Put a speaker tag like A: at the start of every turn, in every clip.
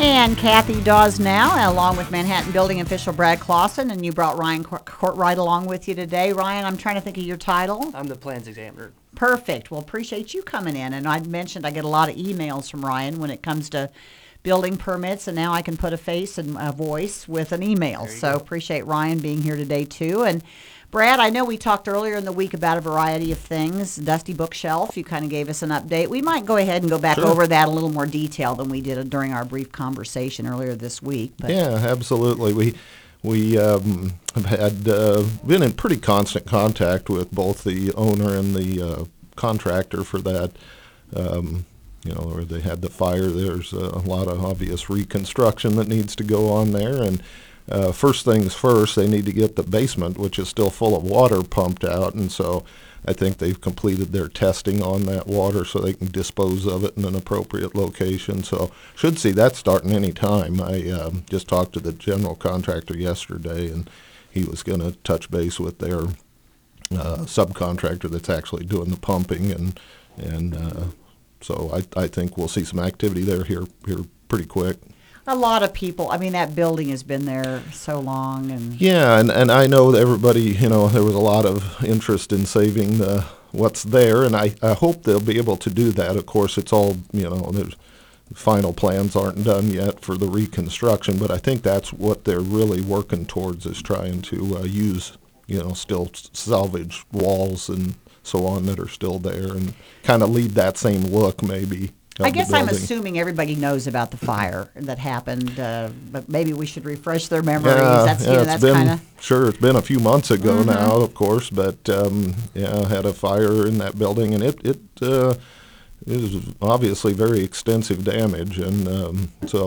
A: And Kathy Dawes now, along with Manhattan Building official Brad Clausen, and you brought Ryan Courtright along with you today. Ryan, I'm trying to think of your title.
B: I'm the plans examiner.
A: Perfect. Well, appreciate you coming in. And I mentioned I get a lot of emails from Ryan when it comes to building permits, and now I can put a face and a voice with an email. So appreciate Ryan being here today too. And Brad, I know we talked earlier in the week about a variety of things. Dusty Bookshelf, you kind of gave us an update. We might go ahead and go back over that a little more detail than we did during our brief conversation earlier this week.
C: But. Yeah, absolutely. We had been in pretty constant contact with both the owner and the contractor for that. Where they had the fire, there's a lot of obvious reconstruction that needs to go on there. And first things first, they need to get the basement, which is still full of water, pumped out. And so I think they've completed their testing on that water so they can dispose of it in an appropriate location. So should see that starting any time. I just talked to the general contractor yesterday, and he was going to touch base with their subcontractor that's actually doing the pumping. And so I think we'll see some activity there here pretty quick.
A: A lot of people, I mean, that building has been there so long.
C: Yeah, and I know that everybody, there was a lot of interest in saving what's there, and I hope they'll be able to do that. Of course, it's all, there's final plans aren't done yet for the reconstruction, but I think that's what they're really working towards, is trying to use, still salvage walls and so on that are still there, and kind of lead that same look maybe.
A: I guess I'm assuming everybody knows about the fire that happened, but maybe we should refresh their memories.
C: It's been a few months ago now, of course, but had a fire in that building, and it is obviously very extensive damage, and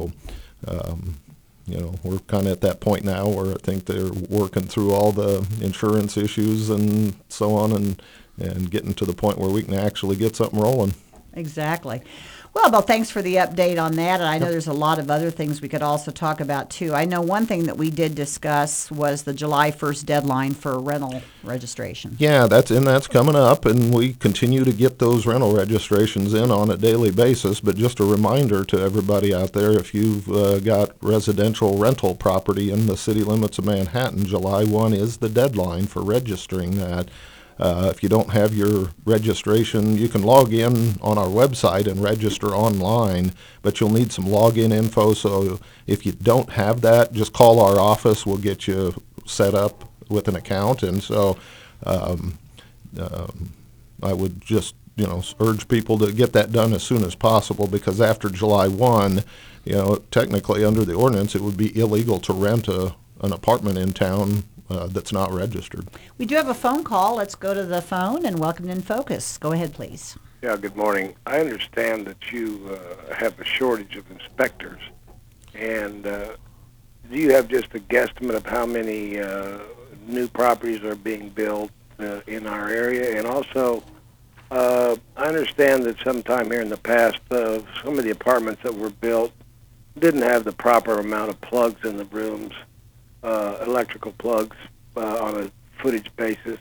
C: we're kind of at that point now where I think they're working through all the insurance issues and so on, and getting to the point where we can actually get something rolling.
A: Exactly. Well, thanks for the update on that. And I know there's a lot of other things we could also talk about, too. I know one thing that we did discuss was the July 1st deadline for rental registration.
C: Yeah, that's coming up, and we continue to get those rental registrations in on a daily basis. But just a reminder to everybody out there, if you've got residential rental property in the city limits of Manhattan, July 1 is the deadline for registering that. If you don't have your registration, you can log in on our website and register online, but you'll need some login info. So if you don't have that, just call our office. We'll get you set up with an account. And so I would just, urge people to get that done as soon as possible, because after July 1, technically under the ordinance, it would be illegal to rent an apartment in town that's not registered.
A: We do have a phone call. Let's go to the phone and welcome in Focus. Go ahead, please.
D: Yeah, good morning. I understand that you have a shortage of inspectors. And do you have just a guesstimate of how many new properties are being built in our area? And also, I understand that sometime here in the past, some of the apartments that were built didn't have the proper amount of plugs in the rooms. Electrical plugs on a footage basis.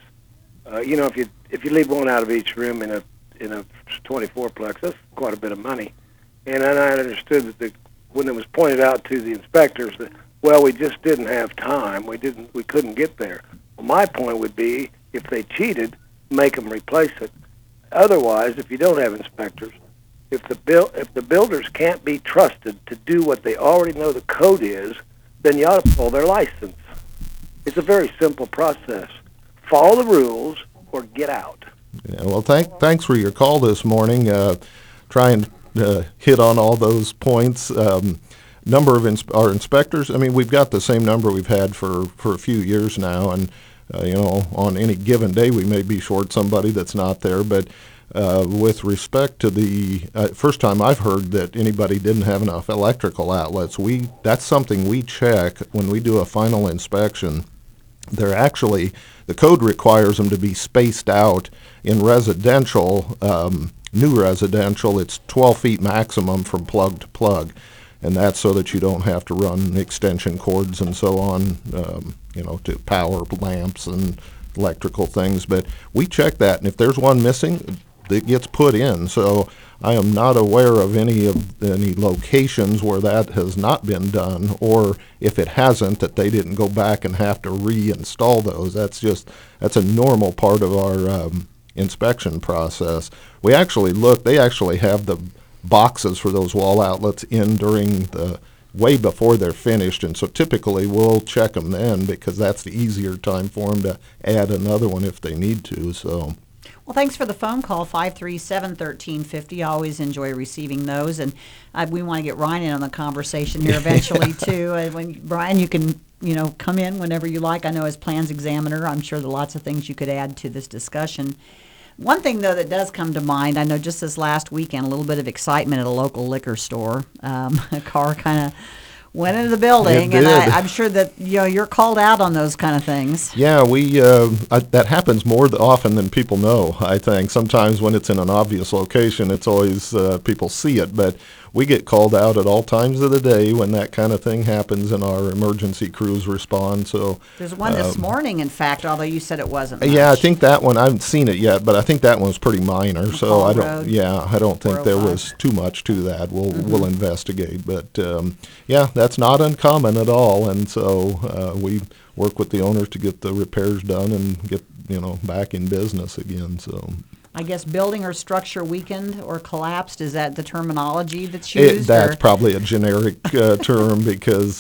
D: If you leave one out of each room in a 24-plex, that's quite a bit of money. And then I understood that when it was pointed out to the inspectors that, we just didn't have time. We couldn't get there. Well, my point would be, if they cheated, make them replace it. Otherwise, if you don't have inspectors, if the builders can't be trusted to do what they already know the code is, then you ought to pull their license. It's a very simple process. Follow the rules or get out.
C: Yeah, well, thanks for your call this morning. Try and hit on all those points. Number of our inspectors, we've got the same number we've had for a few years now, and on any given day we may be short somebody that's not there, but with respect to the first time I've heard that anybody didn't have enough electrical outlets, that's something we check when we do a final inspection. The code requires them to be spaced out. In residential, new residential, it's 12 feet maximum from plug to plug, and that's so that you don't have to run extension cords and so on, to power lamps and electrical things. But we check that, and if there's one missing, that gets put in. So I am not aware of any locations where that has not been done, or if it hasn't, that they didn't go back and have to reinstall those. That's a normal part of our inspection process. They actually have the boxes for those wall outlets in during the way before they're finished, and so typically we'll check them then, because that's the easier time for them to add another one if they need to. So.
A: Well, thanks for the phone call, 537-1350. I always enjoy receiving those, and we want to get Ryan in on the conversation here eventually, too. Brian, you can come in whenever you like. I know as plans examiner, I'm sure there are lots of things you could add to this discussion. One thing, though, that does come to mind, I know just this last weekend, a little bit of excitement at a local liquor store. A car kind of went into the building, and I'm sure that you're called out on those kind of things.
C: Yeah, that happens more often than people know, I think. Sometimes when it's in an obvious location, it's always people see it, but we get called out at all times of the day when that kind of thing happens, and our emergency crews respond. So
A: there's one this morning, in fact, although you said it wasn't much.
C: Yeah, I think that one, I haven't seen it yet, but I think that one's pretty minor. So I don't think there was too much to that. We'll investigate, but that's not uncommon at all, and so we work with the owners to get the repairs done and get back in business again. So
A: I guess building or structure weakened or collapsed, is that the terminology that's used?
C: That's probably a generic term, because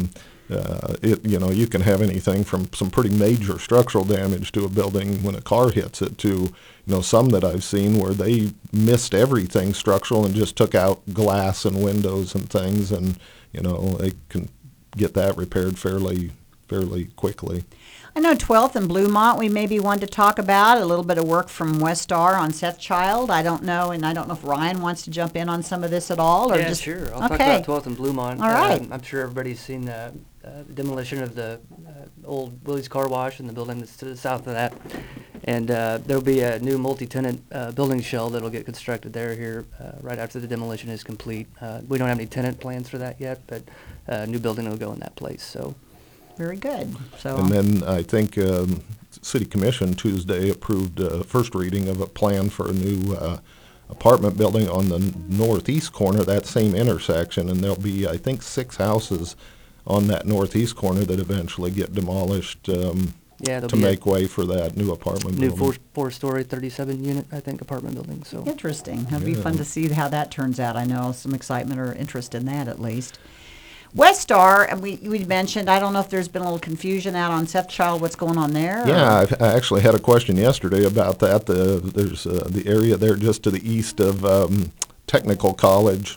C: you can have anything from some pretty major structural damage to a building when a car hits it to some that I've seen where they missed everything structural and just took out glass and windows and things, and they can get that repaired fairly quickly.
A: I know 12th and Bluemont we maybe wanted to talk about, a little bit of work from Westar on Sethchild. I don't know if Ryan wants to jump in on some of this at all.
B: Or sure. I'll talk about 12th and Bluemont.
A: All right.
B: I'm sure everybody's seen the demolition of the old Willie's Car Wash and the building that's to the south of that. And there'll be a new multi-tenant building shell that'll get constructed there here right after the demolition is complete. We don't have any tenant plans for that yet, but a new building will go in that place. So.
A: Very good. So.
C: And then I think City Commission Tuesday approved first reading of a plan for a new apartment building on the northeast corner of that same intersection, and there'll be, I think, 6 houses on that northeast corner that eventually get demolished to make way for that new apartment building.
B: New four-story, 37-unit, I think, apartment building. So
A: interesting. It'll be fun to see how that turns out. I know some excitement or interest in that, at least. Westar, and we mentioned, I don't know if there's been a little confusion out on Sethchild, what's going on there?
C: Yeah, I actually had a question yesterday about that. There's the area there just to the east of Technical College.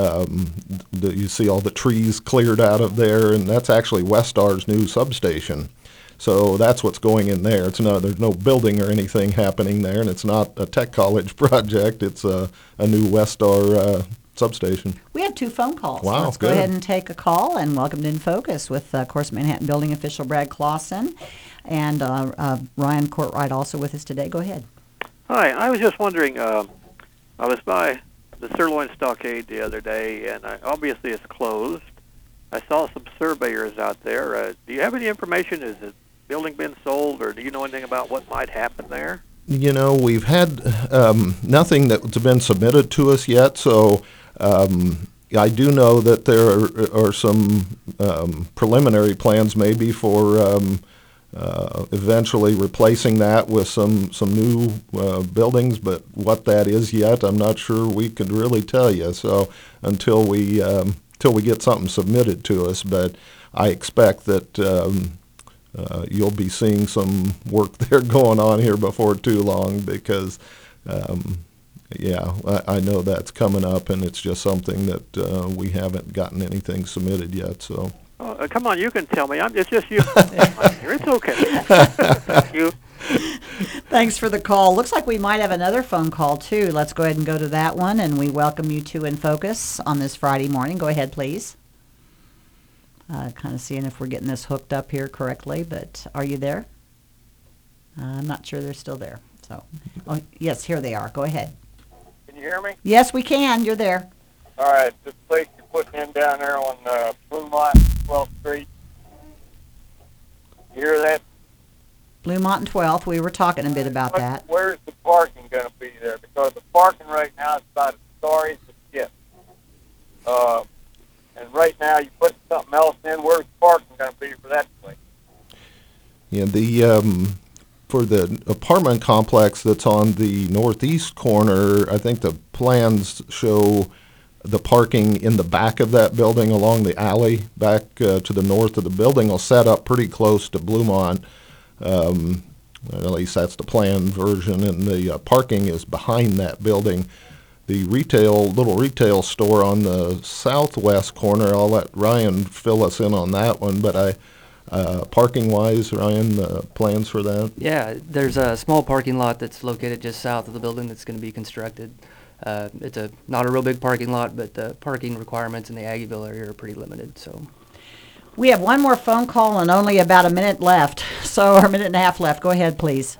C: You see all the trees cleared out of there, and that's actually Westar's new substation. So that's what's going in there. There's no building or anything happening there, and it's not a Tech College project. It's a new Westar substation.
A: We have 2 phone calls.
C: Wow,
A: Let's
C: good.
A: go ahead and take a call, and welcome to In Focus with, of course, Manhattan Building official Brad Clausen, and Ryan Courtright also with us today. Go ahead.
E: Hi, I was just wondering, I was by the Sirloin Stockade the other day, and obviously it's closed. I saw some surveyors out there. Do you have any information? Is the building been sold, or do you know anything about what might happen there?
C: We've had nothing that's been submitted to us yet, so I do know that there are some preliminary plans maybe for eventually replacing that with some new buildings, but what that is yet, I'm not sure we could really tell you. So until we get something submitted to us, but I expect that you'll be seeing some work there going on here before too long, because I know that's coming up, and it's just something that we haven't gotten anything submitted yet. So.
E: Come on, you can tell me. It's just you. It's okay. Thank you.
A: Thanks for the call. Looks like we might have another phone call, too. Let's go ahead and go to that one, and we welcome you to In Focus on this Friday morning. Go ahead, please. Kind of seeing if we're getting this hooked up here correctly, but are you there? I'm not sure they're still there. So, yes, here they are. Go ahead.
F: Can you hear me?
A: Yes, we can. You're there.
F: All right, this place you're putting in down there on Bluemont, 12th Street. You hear that?
A: Bluemont and 12th. We were talking a bit about that.
F: Where's the parking going to be there? Because the parking right now is about as sorry as it gets. And right now you put something else in. Where's the parking going to be for that place?
C: Yeah, the for the apartment complex that's on the northeast corner, I think the plans show the parking in the back of that building along the alley back to the north of the building will set up pretty close to Bluemont. At least that's the planned version, and the parking is behind that building. The little retail store on the southwest corner, I'll let Ryan fill us in on that one, but parking-wise, Ryan, plans for that?
B: Yeah, there's a small parking lot that's located just south of the building that's going to be constructed. It's not a real big parking lot, but the parking requirements in the Aggieville area are pretty limited, so.
A: We have one more phone call and only about a minute left, or a minute and a half left. Go ahead, please.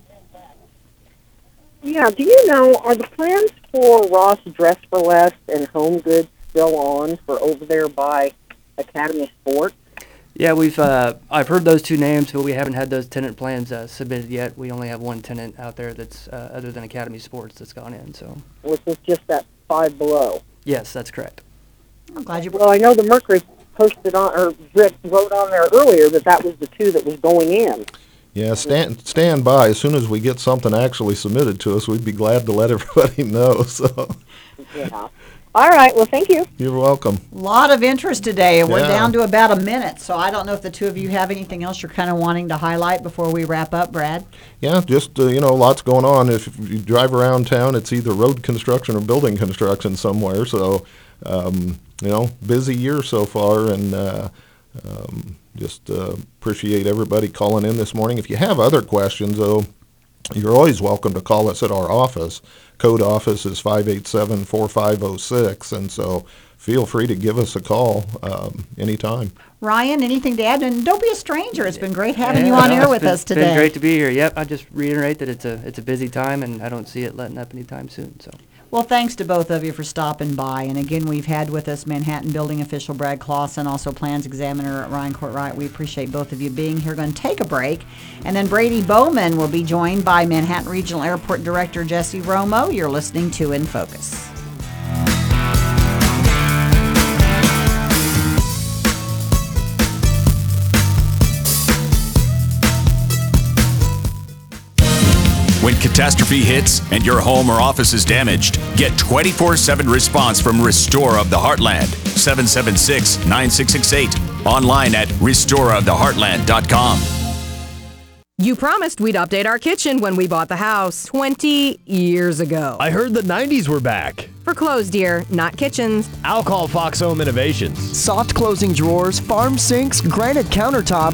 G: Yeah, do you know, are the plans for Ross Dress for Less and Home Goods still on for over there by Academy Sports?
B: Yeah, I've heard those two names, but we haven't had those tenant plans submitted yet. We only have one tenant out there that's, other than Academy Sports, that's gone in, so.
G: Which is just that Five Below.
B: Yes, that's correct.
A: I'm glad you.
G: Well, I know the Mercury posted on, or Rick wrote on there earlier that was the two that was going in.
C: Yeah, stand by. As soon as we get something actually submitted to us, we'd be glad to let everybody know. So.
G: Yeah. All right. Well, thank you.
C: You're welcome.
A: A lot of interest today, and we're
C: Yeah.
A: down to about a minute. So I don't know if the two of you have anything else you're kind of wanting to highlight before we wrap up, Brad.
C: Yeah, just, lots going on. If you drive around town, it's either road construction or building construction somewhere. So, busy year so far, and just appreciate everybody calling in this morning. If you have other questions, though, you're always welcome to call us at our office. Code office is 587-4506, and so feel free to give us a call anytime.
A: Ryan, anything to add? And don't be a stranger. It's been great having you on air with us today.
B: It's been great to be here. Yep, I just reiterate that it's a busy time, and I don't see it letting up anytime soon. So.
A: Well, thanks to both of you for stopping by. And again, we've had with us Manhattan Building Official Brad Clausen, also Plans Examiner Ryan Courtright. We appreciate both of you being here. Going to take a break. And then Brady Bowman will be joined by Manhattan Regional Airport Director Jesse Romo. You're listening to In Focus.
H: When catastrophe hits and your home or office is damaged, get 24/7 response from Restore of the Heartland, 776-9668. Online at restoreoftheheartland.com.
I: You promised we'd update our kitchen when we bought the house 20 years ago.
J: I heard the 90s were back.
I: For clothes, dear, not kitchens.
J: I'll call Fox Home Innovations.
K: Soft closing drawers, farm sinks, granite countertops,